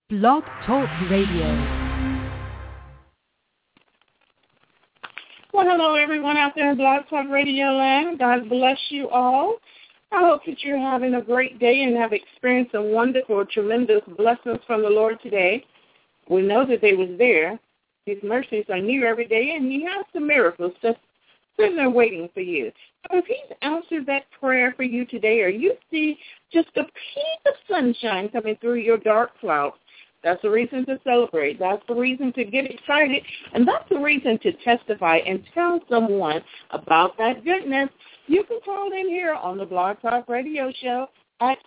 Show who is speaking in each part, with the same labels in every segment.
Speaker 1: Blog Talk Radio.
Speaker 2: Well, hello, everyone out there in Blog Talk Radio land. God bless you all. I hope that you're having a great day and have experienced some wonderful, tremendous blessings from the Lord today. We know that they was there. His mercies are new every day, and he has some miracles just sitting there waiting for you. So if he's answered that prayer for you today, or you see just a peep of sunshine coming through your dark clouds, that's the reason to celebrate. That's the reason to get excited. And that's the reason to testify and tell someone about that goodness. You can call in here on the Blog Talk Radio Show at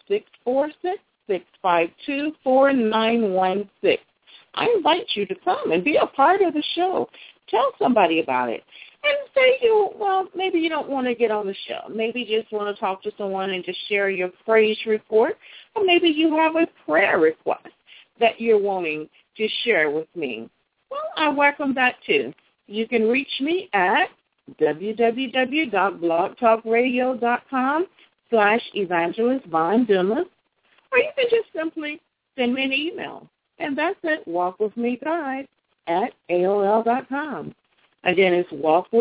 Speaker 2: 646-652-4916. I invite you to come and be a part of the show. Tell somebody about it. And say maybe you don't want to get on the show. Maybe you just want to talk to someone and just share your praise report. Or maybe you have a prayer request that you're wanting to share with me. Well, I welcome that too. You can reach me at www.blogtalkradio.com/Evangelist Von Dumas, or you can just simply send me an email, and that's at walkwithmegod@AOL.com. Again, it's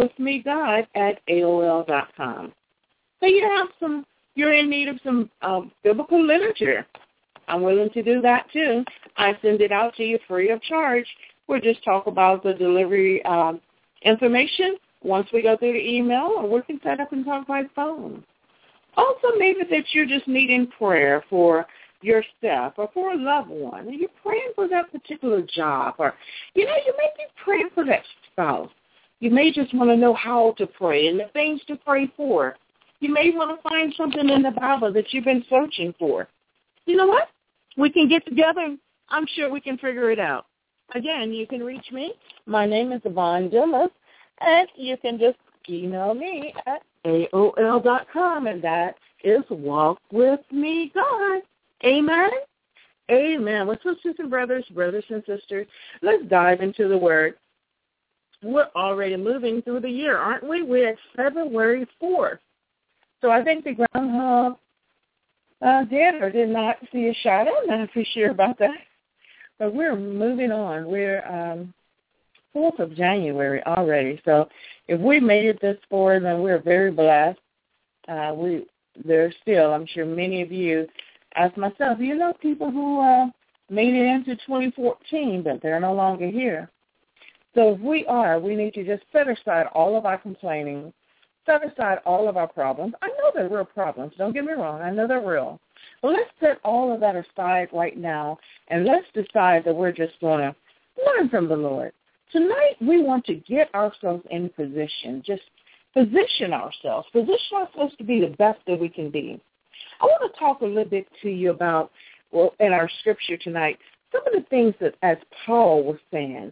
Speaker 2: walkwithmegod@AOL.com. So you're in need of some biblical literature. I'm willing to do that too. I send it out to you free of charge. We'll just talk about the delivery information once we go through the email, or we can set up and talk by phone. Also, maybe that you're just needing prayer for yourself or for a loved one, and you're praying for that particular job, or, you may be praying for that spouse. You may just want to know how to pray and the things to pray for. You may want to find something in the Bible that you've been searching for. You know what? We can get together, and I'm sure we can figure it out. Again, you can reach me. My name is Von Dumas, and you can just email me at AOL.com, and that is walkwithmegod. Amen? Amen. Well, sisters and brothers and sisters, let's dive into the Word. We're already moving through the year, aren't we? We're at February 4th. So I think the groundhog did or did not see a shadow. I'm not too sure about that. But we're moving on. We're 4th of January already. So if we made it this far, then we're very blessed. There's still, I'm sure many of you, as myself, people who made it into 2014, but they're no longer here. So if we need to just set aside all of our complaining, set aside all of our problems. I know they're real problems. Don't get me wrong. I know they're real. But let's set all of that aside right now, and let's decide that we're just going to learn from the Lord. Tonight, we want to get ourselves in position, just position ourselves to be the best that we can be. I want to talk a little bit to you about, in our scripture tonight, some of the things that, as Paul was saying,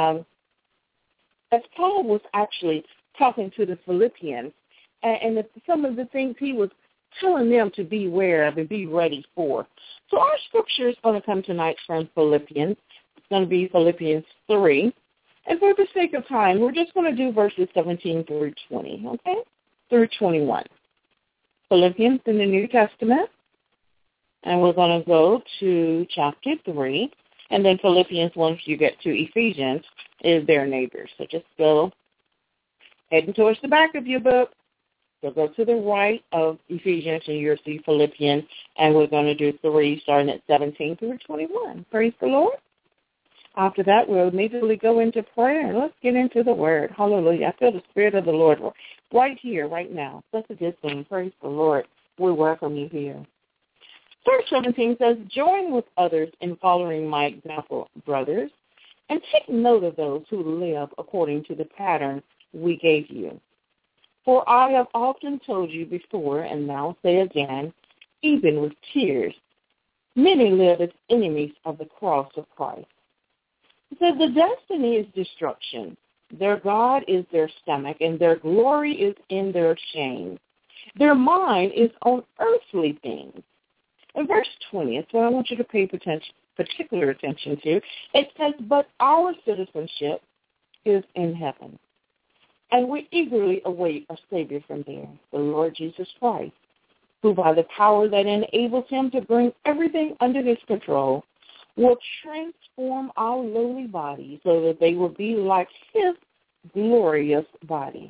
Speaker 2: as Paul was actually talking to the Philippians, and some of the things he was telling them to beware of and be ready for. So our scripture is going to come tonight from Philippians. It's going to be Philippians 3. And for the sake of time, we're just going to do verses 17 through 20, okay? Through 21. Philippians in the New Testament. And we're going to go to chapter 3. And then Philippians, once you get to Ephesians, is their neighbors. So just go heading towards the back of your book. So go to the right of Ephesians, and you'll see Philippians, and we're going to do 3, starting at 17 through 21. Praise the Lord. After that, we'll immediately go into prayer, and let's get into the Word. Hallelujah. I feel the Spirit of the Lord right here, right now. That's a good thing. Praise the Lord. We welcome you here. Verse 17 says, "Join with others in following my example, brothers, and take note of those who live according to the pattern we gave you. For I have often told you before, and now say again, even with tears, many live as enemies of the cross of Christ. It says the destiny is destruction. Their God is their stomach, and their glory is in their shame. Their mind is on earthly things." In verse 20, it's what I want you to pay particular attention to. It says, "But our citizenship is in heaven, and we eagerly await a Savior from there, the Lord Jesus Christ, who by the power that enables him to bring everything under his control will transform our lowly body so that they will be like his glorious body.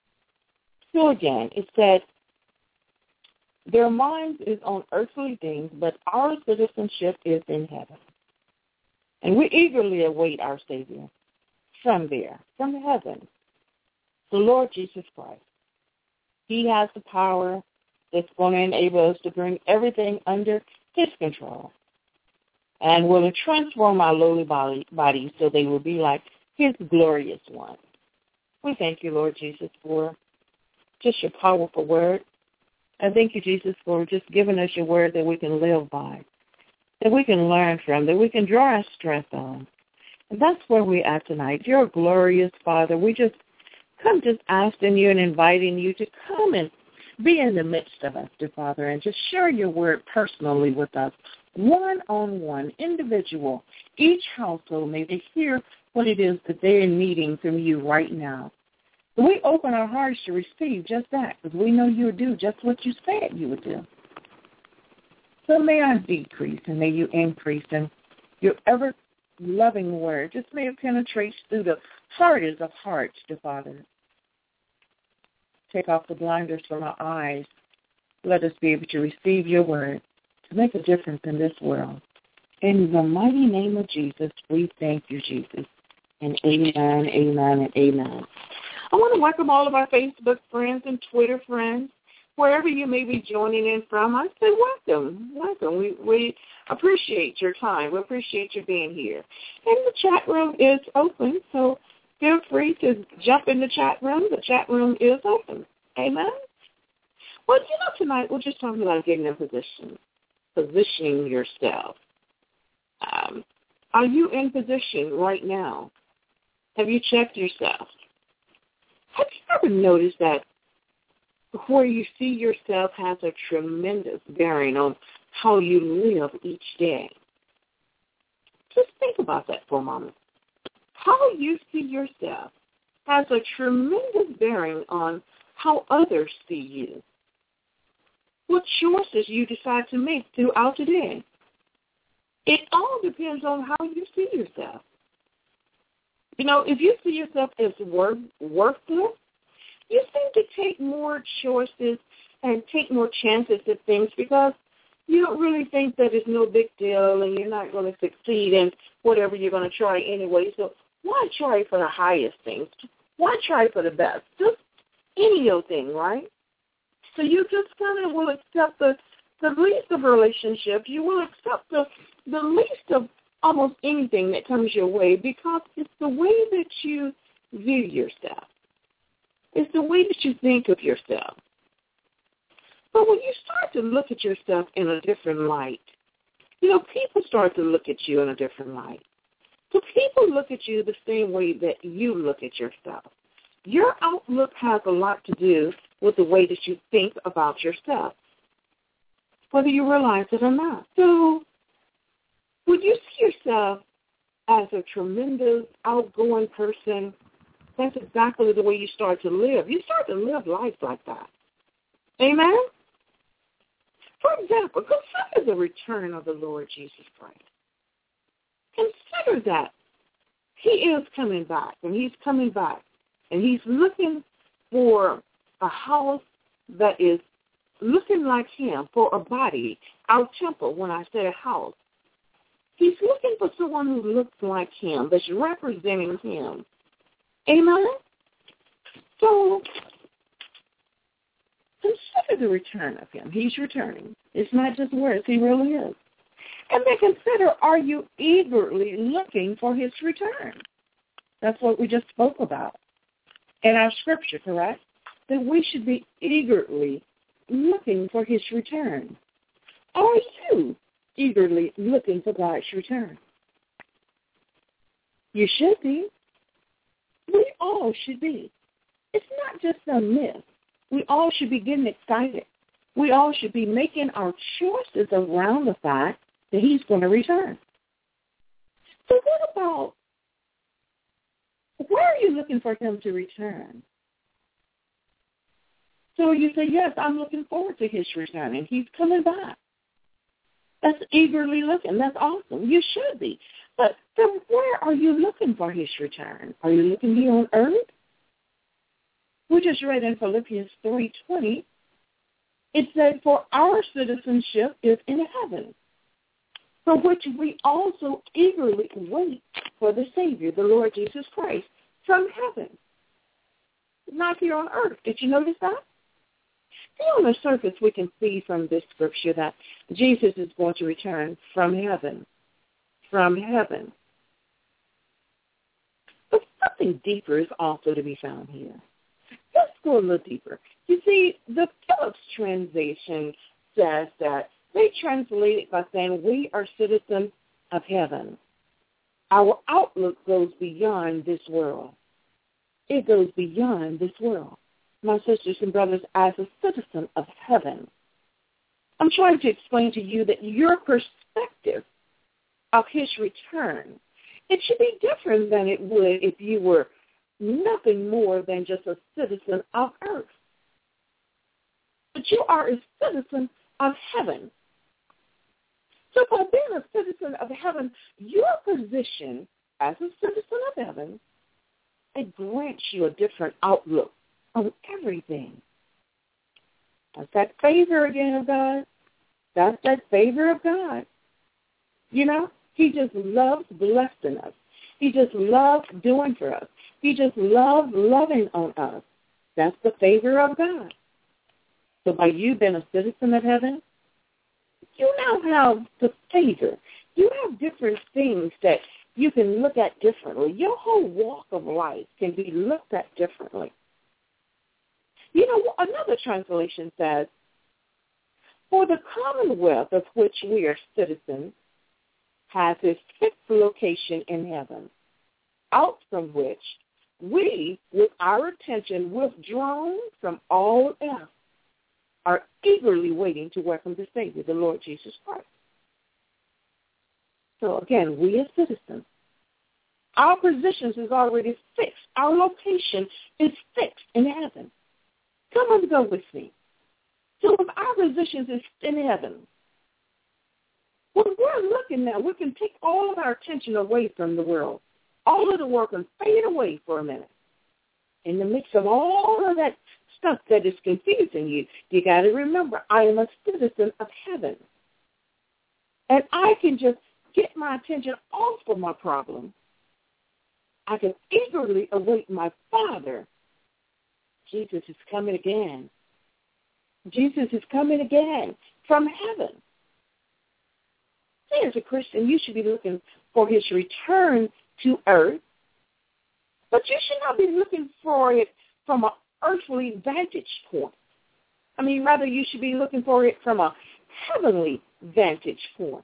Speaker 2: So again, it said, their minds is on earthly things, but our citizenship is in heaven. And we eagerly await our Savior from there, from heaven, the Lord Jesus Christ. He has the power that's going to enable us to bring everything under his control and will transform our lowly bodies so they will be like his glorious one. We thank you, Lord Jesus, for just your powerful word. I thank you, Jesus, for just giving us your word that we can live by, that we can learn from, that we can draw our strength on. And that's where we're at tonight. You're a glorious Father. We just come just asking you and inviting you to come and be in the midst of us, dear Father, and just share your word personally with us, one-on-one, individual. Each household, may they hear what it is that they're needing from you right now. We open our hearts to receive just that, because we know you'll do just what you said you would do. So may I decrease and may you increase, and your ever-loving word just may it penetrate through the hardest of hearts, dear Father. Take off the blinders from our eyes. Let us be able to receive your word to make a difference in this world. In the mighty name of Jesus, we thank you, Jesus. And amen, amen, and amen. I want to welcome all of our Facebook friends and Twitter friends, wherever you may be joining in from. I say welcome. We appreciate your time. We appreciate you being here. And the chat room is open, so feel free to jump in the chat room. The chat room is open. Amen? Well, tonight we're just talking about getting in positioning yourself. Are you in position right now? Have you checked yourself? Have you ever noticed that where you see yourself has a tremendous bearing on how you live each day? Just think about that for a moment. How you see yourself has a tremendous bearing on how others see you. What choices you decide to make throughout the day. It all depends on how you see yourself. If you see yourself as worthless, you seem to take more choices and take more chances at things because you don't really think that it's no big deal and you're not going to succeed in whatever you're going to try anyway. So why try for the highest things? Why try for the best? Just any old thing, right? So you just kind of will accept the least of relationships. You will accept the least of almost anything that comes your way because it's the way that you view yourself. It's the way that you think of yourself. But when you start to look at yourself in a different light, people start to look at you in a different light. So people look at you the same way that you look at yourself. Your outlook has a lot to do with the way that you think about yourself, whether you realize it or not. So when you see yourself as a tremendous, outgoing person, that's exactly the way you start to live. You start to live life like that. Amen? For example, consider the return of the Lord Jesus Christ. Consider that he is coming back, and he's coming back, and he's looking for a house that is looking like him, for a body, our temple, when I say a house. He's looking for someone who looks like him, that's representing him. Amen? So consider the return of him. He's returning. It's not just words. He really is. And then consider, are you eagerly looking for his return? That's what we just spoke about in our scripture, correct? That we should be eagerly looking for his return. Are you eagerly looking for God's return? You should be. We all should be. It's not just a myth. We all should be getting excited. We all should be making our choices around the fact that he's going to return. So what about, where are you looking for him to return? So you say, yes, I'm looking forward to his return, and he's coming back. That's eagerly looking. That's awesome. You should be. But from where are you looking for his return? Are you looking here on earth? We just read in Philippians 3:20, it said, for our citizenship is in heaven, for which we also eagerly wait for the Savior, the Lord Jesus Christ, from heaven. Not here on earth. Did you notice that? See, on the surface, we can see from this scripture that Jesus is going to return from heaven. From heaven. But something deeper is also to be found here. Let's go a little deeper. You see, the Phillips translation says that they translate it by saying we are citizens of heaven. Our outlook goes beyond this world. It goes beyond this world. My sisters and brothers, as a citizen of heaven, I'm trying to explain to you that your perspective of his return, it should be different than it would if you were nothing more than just a citizen of earth. But you are a citizen of heaven. So by being a citizen of heaven, your position as a citizen of heaven, it grants you a different outlook on everything. That's that favor again of God. That's that favor of God. You know, he just loves blessing us. He just loves doing for us. He just loves loving on us. That's the favor of God. So by you being a citizen of heaven, you now have the favor. You have different things that you can look at differently. Your whole walk of life can be looked at differently. You know, another translation says, for the commonwealth of which we are citizens has its fixed location in heaven, out from which we, with our attention withdrawn from all else, are eagerly waiting to welcome the Savior, the Lord Jesus Christ. So again, we as citizens, our positions is already fixed. Our location is fixed in heaven. Come and go with me. So if our positions is in heaven, when we're looking now, we can take all of our attention away from the world. All of the world can fade away for a minute. In the midst of all of that stuff that is confusing you, you got to remember, I am a citizen of heaven. And I can just get my attention off of my problem. I can eagerly await my Father. Jesus is coming again. Jesus is coming again from heaven. See, as a Christian, you should be looking for his return to earth, but you should not be looking for it from an earthly vantage point. I mean, rather you should be looking for it from a heavenly vantage point.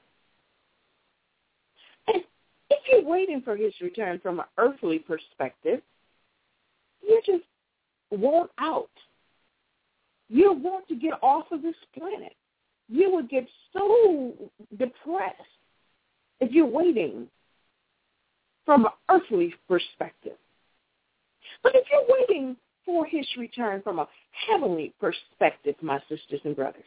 Speaker 2: And if you're waiting for his return from an earthly perspective, you just want out. You want to get off of this planet. You would get so depressed if you're waiting from an earthly perspective. But if you're waiting for his return from a heavenly perspective, my sisters and brothers,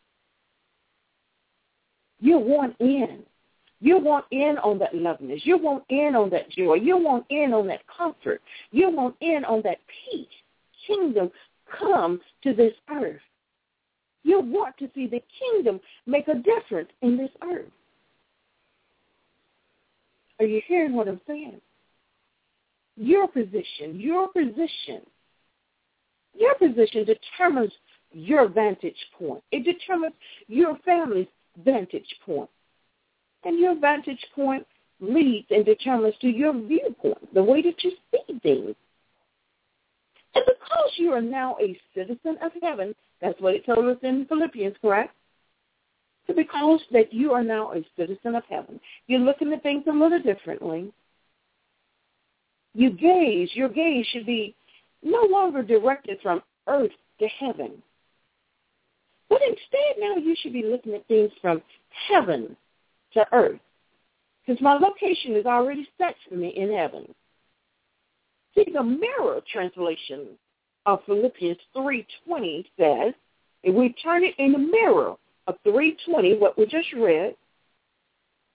Speaker 2: you want in. You want in on that loveliness. You want in on that joy. You want in on that comfort. You want in on that peace. Kingdom come to this earth. You want to see the kingdom make a difference in this earth. Are you hearing what I'm saying? Your position determines your vantage point. It determines your family's vantage point. And your vantage point leads and determines to your viewpoint, the way that you see things. And because you are now a citizen of heaven, that's what it told us in Philippians, correct? So because that you are now a citizen of heaven, you're looking at things a little differently. Your gaze should be no longer directed from earth to heaven. But instead now you should be looking at things from heaven to earth. Because my location is already set for me in heaven. See, the Mirror translation of Philippians 3:20 says, if we turn it in the mirror of 3:20, what we just read,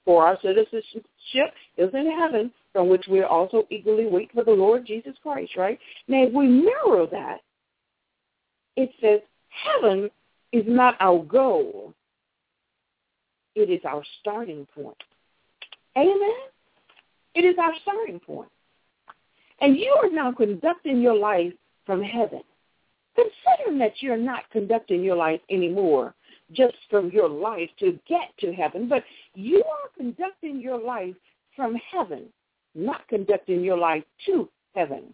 Speaker 2: For our citizenship is in heaven, from which we also eagerly wait for the Lord Jesus Christ, right? Now, if we mirror that, it says heaven is not our goal. It is our starting point. Amen? It is our starting point. And you are now conducting your life from heaven. Considering that you're not conducting your life anymore just from your life to get to heaven, but you are conducting your life from heaven, not conducting your life to heaven.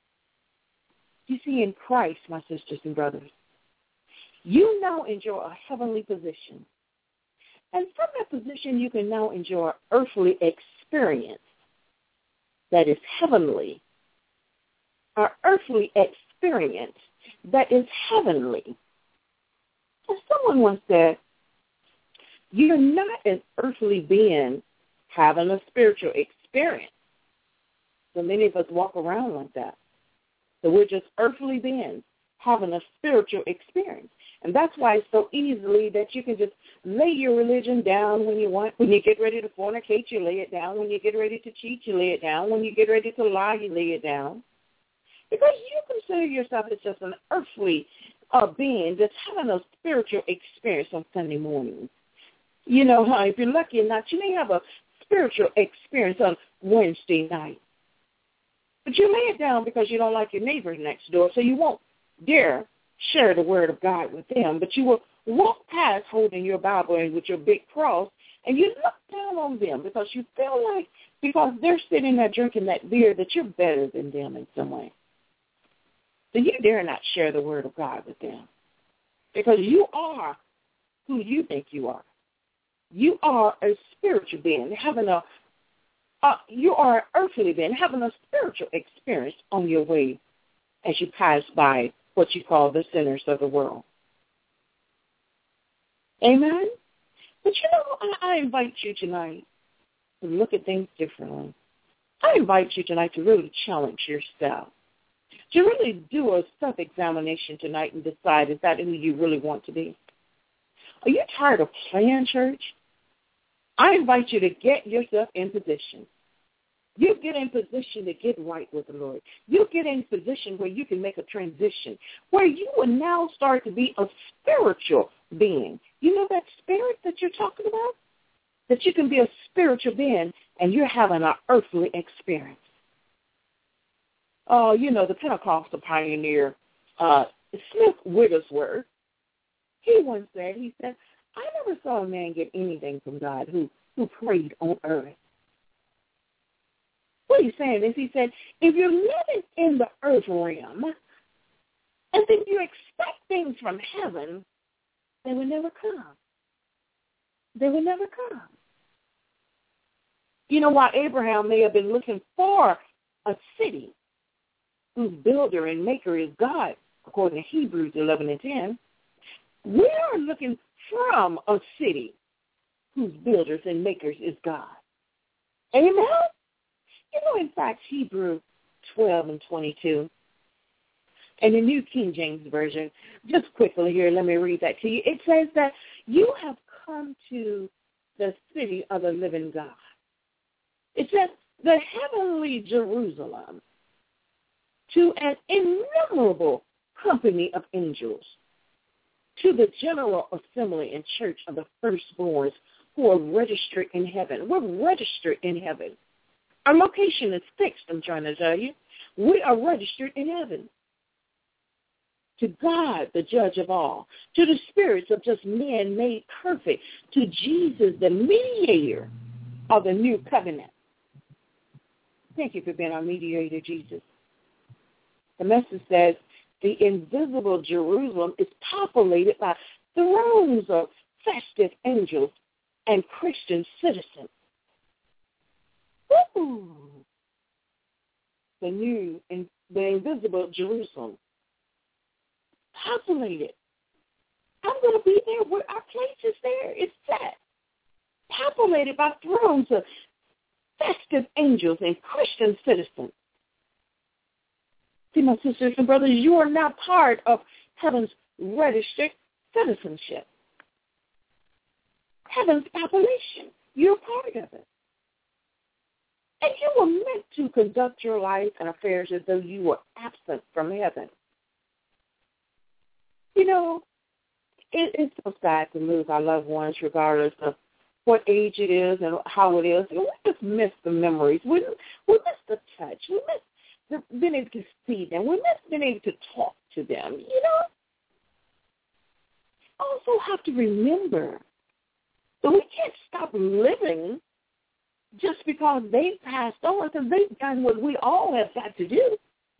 Speaker 2: You see, in Christ, my sisters and brothers, you now enjoy a heavenly position. And from that position, you can now enjoy an earthly experience that is heavenly. An earthly experience that is heavenly. And someone once said, you're not an earthly being having a spiritual experience. So many of us walk around like that. So we're just earthly beings having a spiritual experience. And that's why it's so easily that you can just lay your religion down when you want. When you get ready to fornicate, you lay it down. When you get ready to cheat, you lay it down. When you get ready to lie, you lay it down. Because you consider yourself as just an earthly being that's having a spiritual experience on Sunday mornings. You know, if you're lucky enough, you may have a spiritual experience on Wednesday night. But you lay it down because you don't like your neighbors next door, so you won't dare share the word of God with them. But you will walk past holding your Bible and with your big cross, and you look down on them because you feel like because they're sitting there drinking that beer that you're better than them in some way. So you dare not share the word of God with them because you are who you think you are. You are a spiritual being having you are an earthly being having a spiritual experience on your way as you pass by what you call the sinners of the world. Amen? But you know, I invite you tonight to look at things differently. I invite you tonight to really challenge yourself, to really do a self-examination tonight and decide, is that who you really want to be? Are you tired of playing church? I invite you to get yourself in position. You get in position to get right with the Lord. You get in position where you can make a transition, where you will now start to be a spiritual being. You know that spirit that you're talking about? That you can be a spiritual being and you're having an earthly experience. Oh, you know, the Pentecostal pioneer, Smith Wigglesworth, he once said, I never saw a man get anything from God who prayed on earth. What he's saying is, he said, if you're living in the earth realm and then you expect things from heaven, they will never come. They will never come. You know, while Abraham may have been looking for a city whose builder and maker is God, according to Hebrews 11:10, we are looking from a city whose builders and makers is God. Amen? You know, in fact, Hebrews 12:22, and the New King James Version, just quickly here, let me read that to you. It says that you have come to the city of the living God. It says the heavenly Jerusalem, to an innumerable company of angels, to the general assembly and church of the firstborns who are registered in heaven. We're registered in heaven. Our location is fixed, I'm trying to tell you. We are registered in heaven. To God, the judge of all, to the spirits of just men made perfect, to Jesus, the mediator of the new covenant. Thank you for being our mediator, Jesus. The message says, the invisible Jerusalem is populated by thrones of festive angels and Christian citizens. Woo! The invisible Jerusalem, populated. I'm going to be there where our place is there. It's set. Populated by thrones of festive angels and Christian citizens. See, my sisters and brothers, you are now part of heaven's registered citizenship. Heaven's population. You're part of it. And you were meant to conduct your life and affairs as though you were absent from heaven. You know, it's so sad to lose our loved ones regardless of what age it is and how it is. We just miss the memories. We miss the touch. We miss being able to see them. We miss being able to talk to them, you know. Also have to remember that we can't stop living just because they passed on, because they've done what we all have got to do.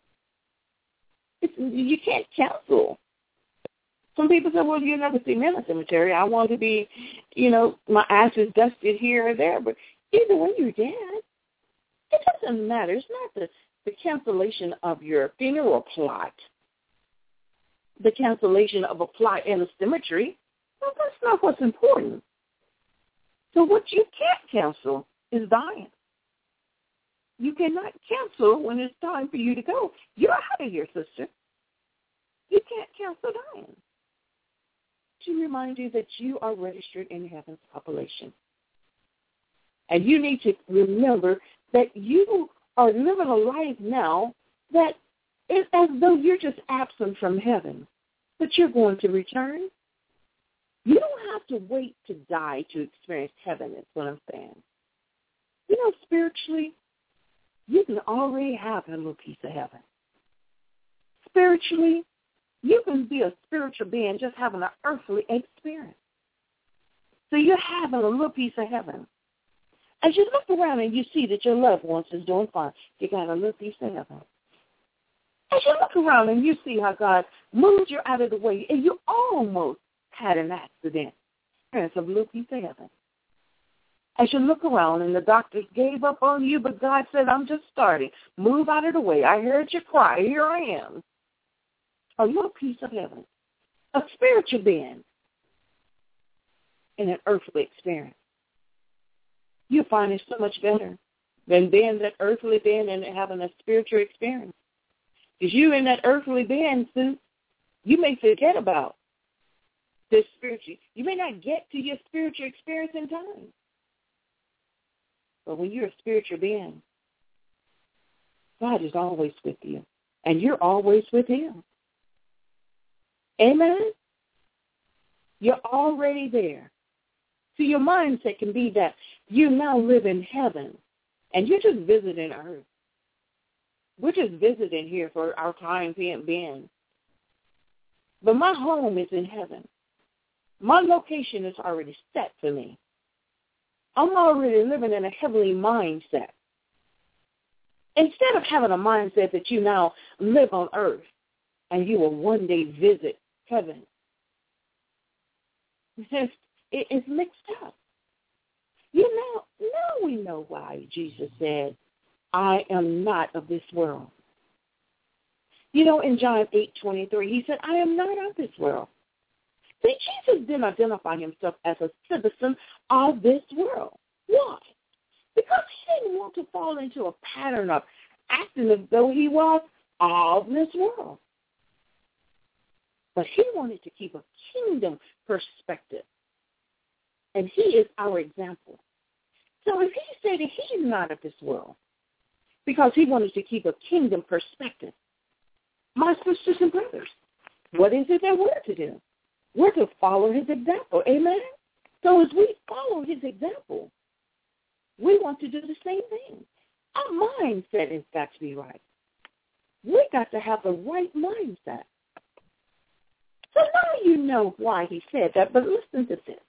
Speaker 2: You can't cancel. Some people say, well, you'll never see me in a cemetery. I want to be, you know, my ashes dusted here or there. But either way, you're dead. It doesn't matter. It's not the cancellation of your funeral plot, the cancellation of a plot in a cemetery. Well, that's not what's important. So what you can't cancel is dying. You cannot cancel when it's time for you to go. You're out of here, sister. You can't cancel dying. To remind you that you are registered in heaven's population. And you need to remember that you are living a life now that is as though you're just absent from heaven, but you're going to return. You don't have to wait to die to experience heaven, is what I'm saying. You know, spiritually, you can already have a little piece of heaven. Spiritually, you can be a spiritual being just having an earthly experience. So you're having a little piece of heaven. As you look around and you see that your loved ones is doing fine, you got a little piece of heaven. As you look around and you see how God moved you out of the way and you almost had an accident, there's a little piece of heaven. As you look around and the doctors gave up on you, but God said, I'm just starting. Move out of the way. I heard you cry. Here I am. A little piece of heaven. A spiritual being in an earthly experience. You find it so much better than being that earthly being and having a spiritual experience. Because you in that earthly being, Sue, you may forget about this spiritual. You may not get to your spiritual experience in time. But when you're a spiritual being, God is always with you. And you're always with him. Amen? You're already there. So your mindset can be that you now live in heaven and you're just visiting earth. We're just visiting here for our time being. But my home is in heaven. My location is already set for me. I'm already living in a heavenly mindset. Instead of having a mindset that you now live on earth and you will one day visit heaven, it's mixed up. You know, now we know why Jesus said, I am not of this world. You know, in John 8:23, he said, I am not of this world. See, Jesus didn't identify himself as a citizen of this world. Why? Because he didn't want to fall into a pattern of acting as though he was of this world. But he wanted to keep a kingdom perspective. And he is our example. So if he said that he's not of this world, because he wanted to keep a kingdom perspective, my sisters and brothers, what is it that we're to do? We're to follow his example. Amen? So as we follow his example, we want to do the same thing. Our mindset has got to be right. We got to have the right mindset. So now you know why he said that, but listen to this.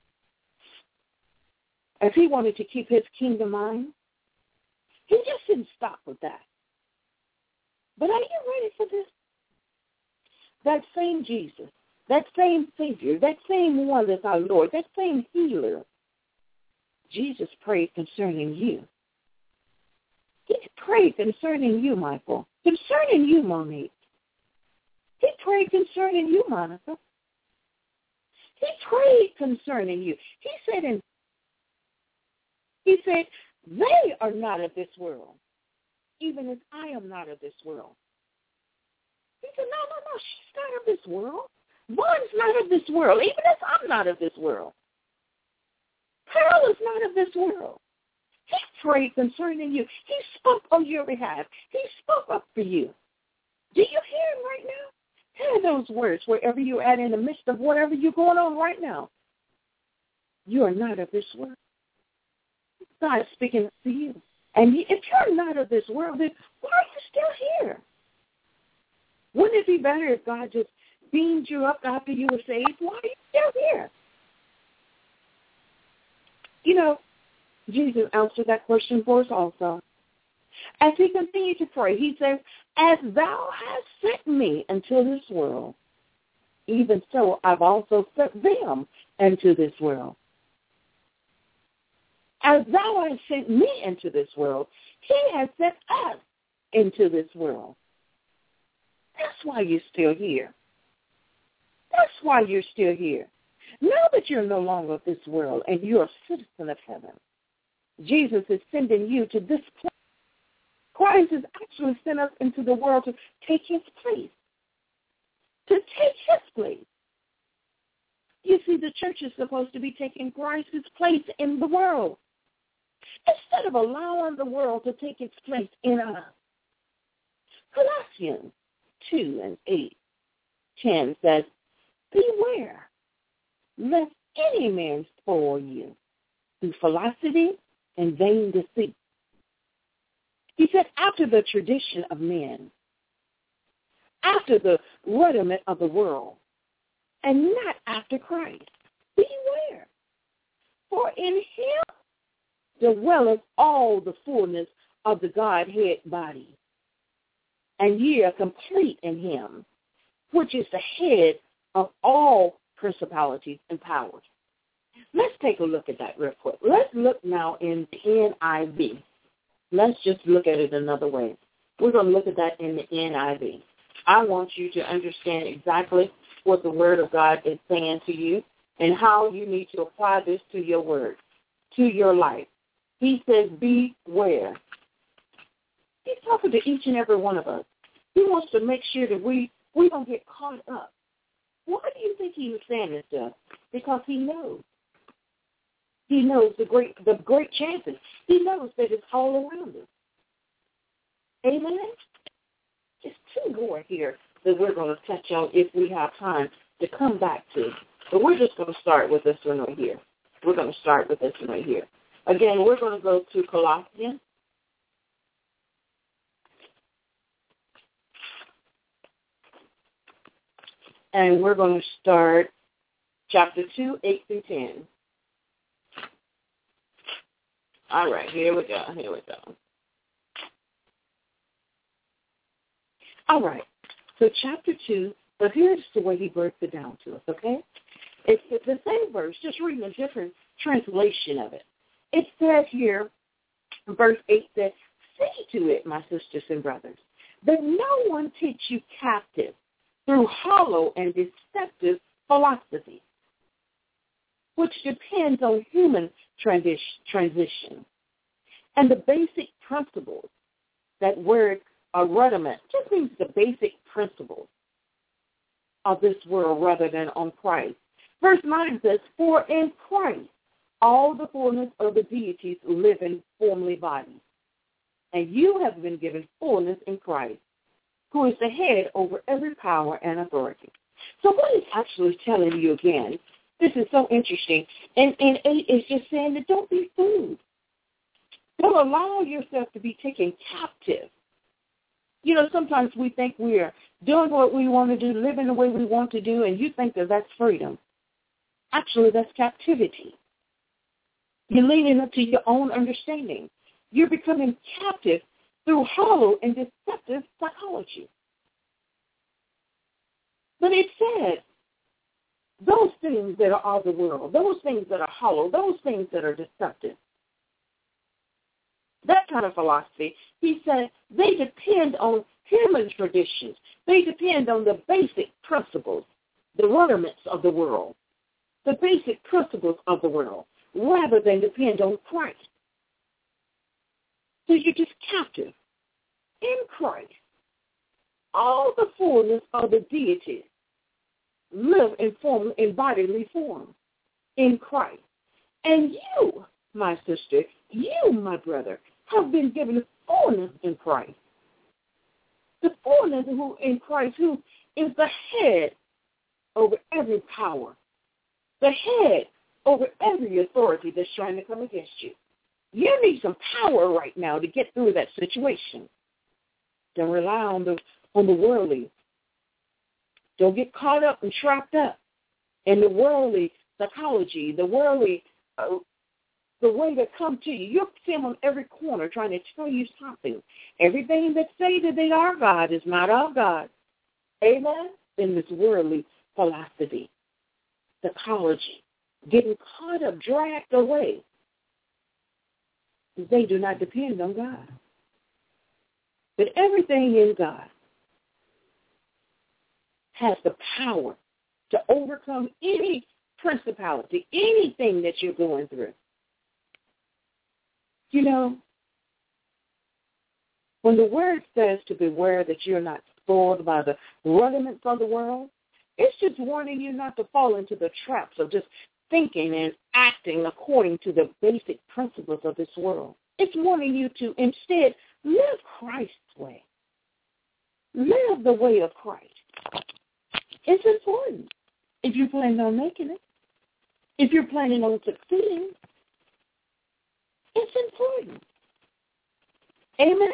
Speaker 2: As he wanted to keep his kingdom mind, he just didn't stop with that. But are you ready for this? That same Jesus, that same Savior, that same one that's our Lord, that same healer, Jesus prayed concerning you. He prayed concerning you, Michael, concerning you, Monique. He prayed concerning you, Monica. He prayed concerning you. He said, they are not of this world, even as I am not of this world. He said, no, she's not of this world. One's not of this world, even as I'm not of this world. Pearl is not of this world. He prayed concerning you. He spoke on your behalf. He spoke up for you. Do you hear him right now? Hear those words wherever you're at in the midst of whatever you're going on right now. You are not of this world. God is speaking to you. And if you're not of this world, then why are you still here? Wouldn't it be better if God just beamed you up after you were saved? Why are you still here? You know, Jesus answered that question for us also. As he continued to pray, he says, as thou hast sent me into this world, even so I've also sent them into this world. As thou hast sent me into this world, he has sent us into this world. That's why you're still here. That's why you're still here. Now that you're no longer of this world and you're a citizen of heaven, Jesus is sending you to this place. Christ has actually sent us into the world to take his place. To take his place. You see, the church is supposed to be taking Christ's place in the world, instead of allowing the world to take its place in us. Colossians 2:8-10 says, beware, lest any man spoil you through philosophy and vain deceit. He said, after the tradition of men, after the rudiment of the world, and not after Christ. Beware, for in him dwelleth all the fullness of the Godhead body. And ye are complete in him, which is the head of all principalities and powers. Let's take a look at that real quick. Let's look now in the NIV. Let's just look at it another way. We're going to look at that in the NIV. I want you to understand exactly what the Word of God is saying to you and how you need to apply this to your word, to your life. He says, beware. He's talking to each and every one of us. He wants to make sure that we don't get caught up. Why do you think he was saying this stuff? Because he knows. He knows the great chances. He knows that it's all around us. Amen? Just two more here that we're going to touch on if we have time to come back to. But we're just going to start with this one right here. We're going to start with this one right here. Again, we're going to go to Colossians. And we're going to start chapter 2, 8-10. All right, here we go. All right, so chapter 2, but here's the way he breaks it down to us, okay? It's the same verse, just reading a different translation of it. It says here, verse 8 says, see to it, my sisters and brothers, that no one takes you captive through hollow and deceptive philosophy, which depends on human transition. And the basic principles, that word rudiment, just means the basic principles of this world rather than on Christ. Verse 9 says, for in Christ all the fullness of the deities live in formally bodies, and you have been given fullness in Christ, who is the head over every power and authority. So what he's actually telling you again, this is so interesting, and 8 is just saying that don't be fooled. Don't allow yourself to be taken captive. You know, sometimes we think we're doing what we want to do, living the way we want to do, and you think that that's freedom. Actually, that's captivity. You're leaning up to your own understanding. You're becoming captive through hollow and deceptive psychology. But it said, those things that are of the world, those things that are hollow, those things that are deceptive, that kind of philosophy, he said, they depend on human traditions. They depend on the basic principles, the rudiments of the world, the basic principles of the world, rather than depend on Christ. So you're just captive in Christ. All the fullness of the deity live in bodily form in Christ. And you, my sister, you, my brother, have been given fullness in Christ. The fullness in Christ, who is the head over every power, the head over every authority that's trying to come against you. You need some power right now to get through that situation. Don't rely on the worldly. Don't get caught up and trapped up in the worldly psychology, the worldly the way that come to you. You'll see them on every corner trying to tell you something. Everything that say that they are God is not of God. Amen? In this worldly philosophy, psychology, getting caught up, dragged away. They do not depend on God. But everything in God has the power to overcome any principality, anything that you're going through. You know, when the word says to beware that you're not spoiled by the rudiments of the world, it's just warning you not to fall into the traps of just thinking and acting according to the basic principles of this world. It's warning you to instead live Christ's way. Live the way of Christ. It's important if you're planning on making it. If you're planning on succeeding, it's important. Amen?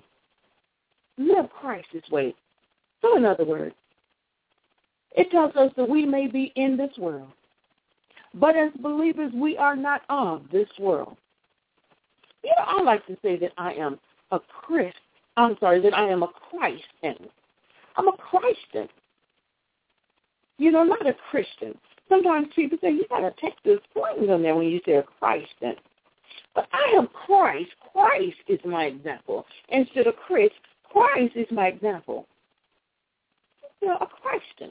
Speaker 2: Live Christ's way. So in other words, it tells us that we may be in this world, but as believers, we are not of this world. You know, I like to say that I am a Christian. That I am a Christian. I'm a Christian. You know, not a Christian. Sometimes people say, you got to take this point on there when you say a Christian. But I am Christ. Christ is my example. Instead of Christ, Christ is my example. You know, a Christian.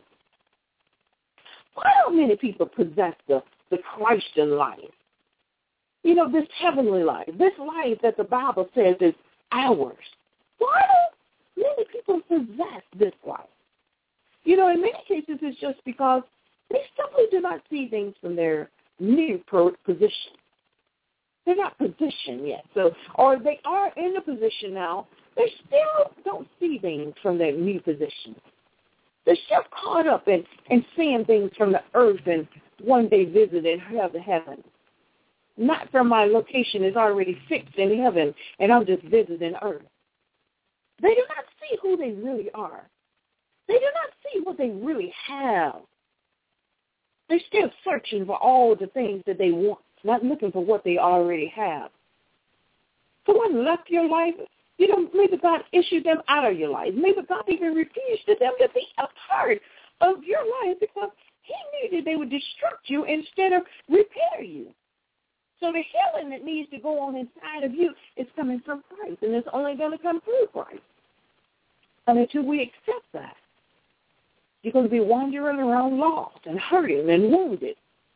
Speaker 2: Why don't many people possess the Christian life? You know, this heavenly life, this life that the Bible says is ours. Why don't many people possess this life? You know, in many cases, it's just because they simply do not see things from their new position. They're not positioned yet. So, or they are in a position now, they still don't see things from their new position. They're still caught up in seeing things from the earth and one day visiting heaven. Not from my location is already fixed in heaven and I'm just visiting earth. They do not see who they really are. They do not see what they really have. They're still searching for all the things that they want, not looking for what they already have. Someone left your life. You know, maybe God issued them out of your life. Maybe God even refused to them to be a part of your life because he knew that they would destruct you instead of repair you. So the healing that needs to go on inside of you is coming from Christ, and it's only going to come through Christ. And until we accept that, you're going to be wandering around lost and hurting and wounded.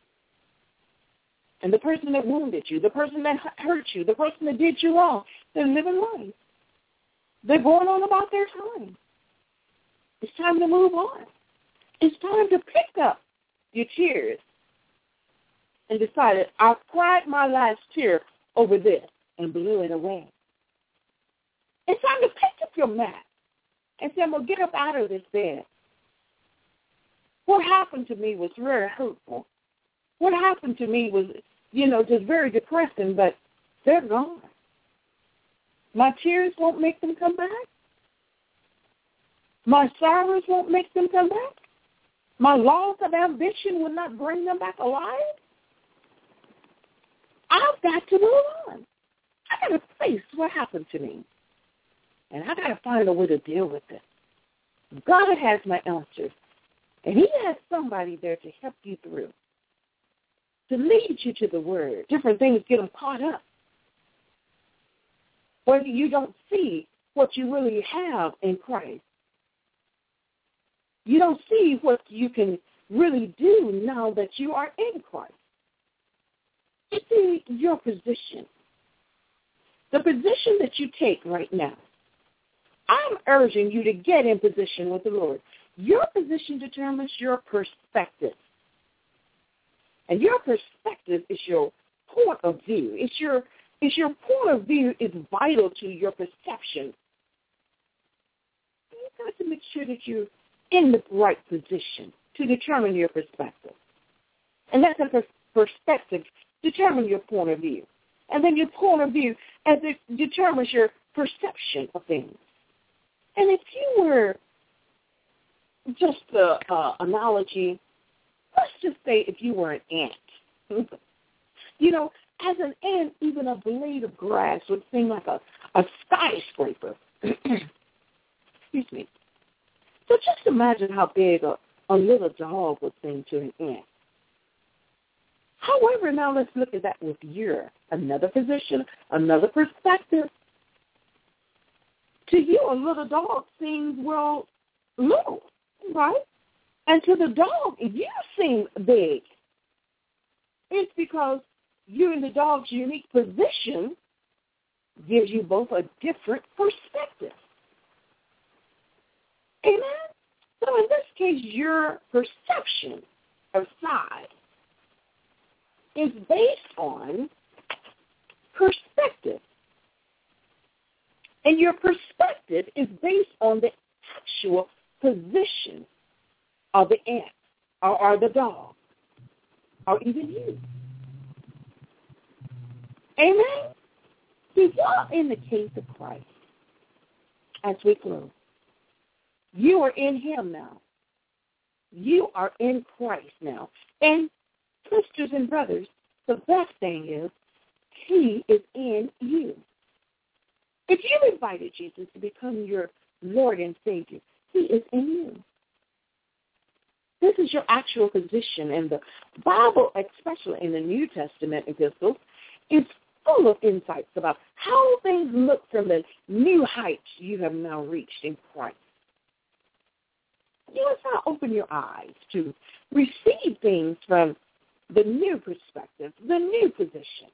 Speaker 2: And the person that wounded you, the person that hurt you, the person that did you wrong, they're living life. They're going on about their time. It's time to move on. It's time to pick up your tears and decided, I cried my last tear over this and blew it away. It's time to pick up your mat and say, I'm going to get up out of this bed. What happened to me was very hurtful. What happened to me was, you know, just very depressing, but they're gone. My tears won't make them come back. My sorrows won't make them come back. My loss of ambition will not bring them back alive. I've got to move on. I got to face what happened to me. And I got to find a way to deal with it. God has my answers. And he has somebody there to help you through, to lead you to the word. Different things get them caught up. Whether you don't see what you really have in Christ. You don't see what you can really do now that you are in Christ. You see your position. The position that you take right now. I'm urging you to get in position with the Lord. Your position determines your perspective. And your perspective is your point of view. It's your point of view is vital to your perception. You've got to make sure that you're in the right position to determine your perspective. And that's a perspective determine your point of view. And then your point of view as it determines your perception of things. And if you were just the analogy, let's just say if you were an ant. You know, as an ant, even a blade of grass would seem like a skyscraper. Excuse me. So just imagine how big a little dog would seem to an ant. However, now let's look at that with another position, another perspective. To you, a little dog seems, well, little, right? And to the dog, you seem big. It's because you and the dog's unique position gives you both a different perspective. Amen? So in this case, your perception of size is based on perspective. And your perspective is based on the actual position of the ant or the dog or even you. Amen? See, y'all in the case of Christ, as we close, you are in him now. You are in Christ now. And sisters and brothers, the best thing is he is in you. If you invited Jesus to become your Lord and Savior, he is in you. This is your actual position, and the Bible, especially in the New Testament epistles, is full of insights about how things look from the new heights you have now reached in Christ. You must now open your eyes to receive things from the new perspective, the new position.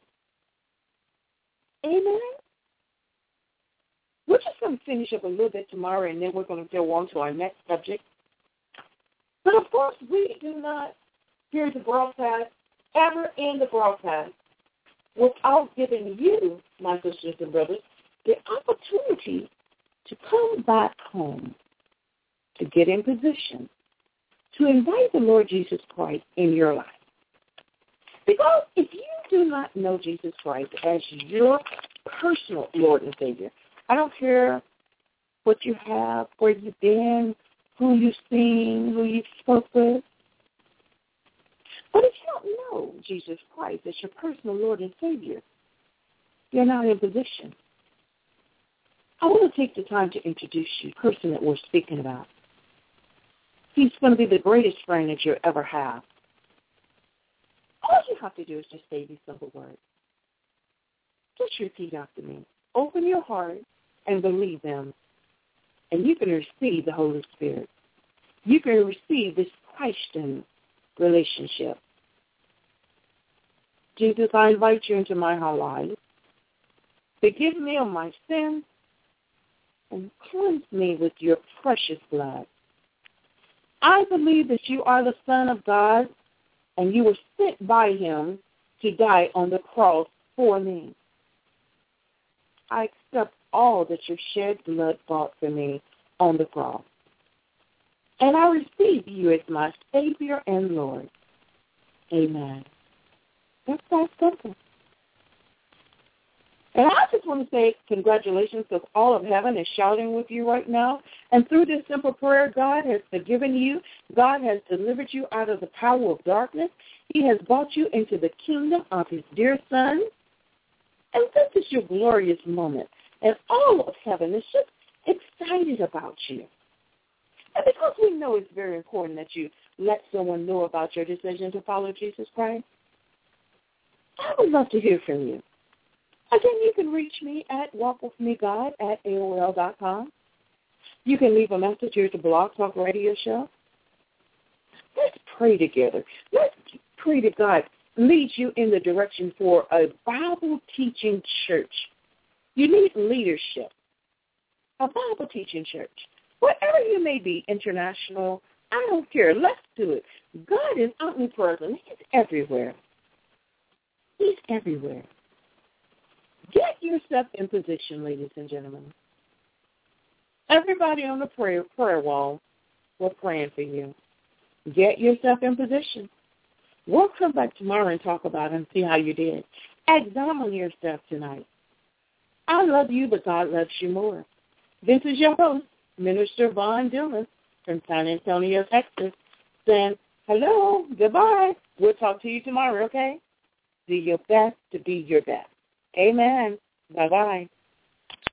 Speaker 2: Amen? We're just going to finish up a little bit tomorrow, and then we're going to go on to our next subject. But, of course, we do not hear the broadcast, ever end the broadcast, without giving you, my sisters and brothers, the opportunity to come back home, to get in position, to invite the Lord Jesus Christ in your life. Because if you do not know Jesus Christ as your personal Lord and Savior, I don't care what you have, where you've been, who you've seen, who you've spoke with. But if you don't know Jesus Christ as your personal Lord and Savior, you're not in position. I want to take the time to introduce you, the person that we're speaking about. He's going to be the greatest friend that you'll ever have. All you have to do is just say these simple words. Just repeat after me. Open your heart and believe them, and you can receive the Holy Spirit. You can receive this Christian relationship. Jesus, I invite you into my whole life. Forgive me of my sins and cleanse me with your precious blood. I believe that you are the Son of God, and you were sent by him to die on the cross for me. I accept all that your shed blood bought for me on the cross. And I receive you as my Savior and Lord. Amen. That's that simple. And I just want to say congratulations, because all of heaven is shouting with you right now. And through this simple prayer, God has forgiven you. God has delivered you out of the power of darkness. He has brought you into the kingdom of his dear Son. And this is your glorious moment. And all of heaven is just excited about you. And because we know it's very important that you let someone know about your decision to follow Jesus Christ, I would love to hear from you. Again, you can reach me at walkwithmegod@AOL.com. You can leave a message here at the Blog Talk Radio Show. Let's pray together. Let's pray to God lead you in the direction for a Bible-teaching church. You need leadership. A Bible-teaching church. Wherever you may be, international, I don't care. Let's do it. God is omnipresent. He's everywhere. He's everywhere. Get yourself in position, ladies and gentlemen. Everybody on the prayer wall, we're praying for you. Get yourself in position. We'll come back tomorrow and talk about it and see how you did. Examine yourself tonight. I love you, but God loves you more. This is your host, Minister Vaughn Dillon from San Antonio, Texas, saying hello, goodbye. We'll talk to you tomorrow, okay? Do your best to be your best. Amen. Bye-bye.